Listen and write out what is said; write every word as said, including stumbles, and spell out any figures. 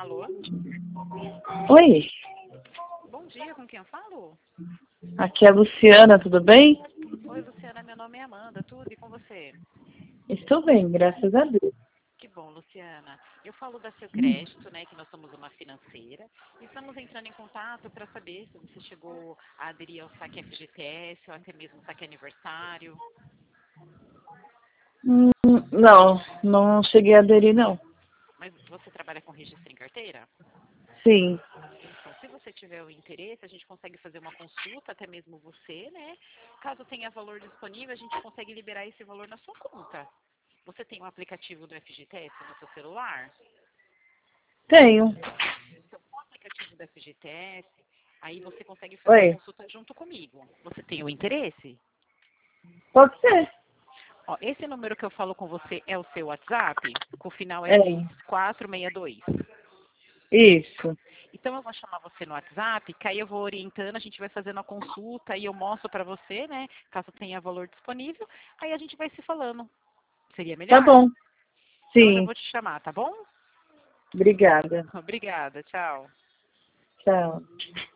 Alô? Oi, Bom dia, com quem eu falo? aqui é a Luciana, tudo bem? Oi, Luciana, meu nome é Amanda, tudo e com você? Estou bem, graças a Deus. Que bom, Luciana. Eu falo da Seu Crédito, né, que nós somos uma financeira, e estamos entrando em contato para saber se você chegou a aderir ao saque F G T S ou até mesmo saque aniversário. Hum, não, não cheguei a aderir, não. Mas você trabalha com registro em carteira? Sim, Então, se você tiver o interesse, a gente consegue fazer uma consulta, até mesmo você, né? Caso tenha valor disponível, a gente consegue liberar esse valor na sua conta. Você tem um aplicativo do F G T S no seu celular? tenho. Então, com o aplicativo do F G T S, aí você consegue fazer a Oi, consulta junto comigo. Você tem o interesse? pode ser. Ó, esse número que eu falo com você é o seu WhatsApp? Com o final é É, seis quatro seis dois. isso. Então eu vou chamar você no WhatsApp, que aí eu vou orientando, a gente vai fazendo a consulta e eu mostro para você, né? Caso tenha valor disponível, aí a gente vai se falando. Seria Tá melhor? bom, Então eu já sim. vou te chamar, tá bom? Obrigada. Obrigada, tchau. Tchau.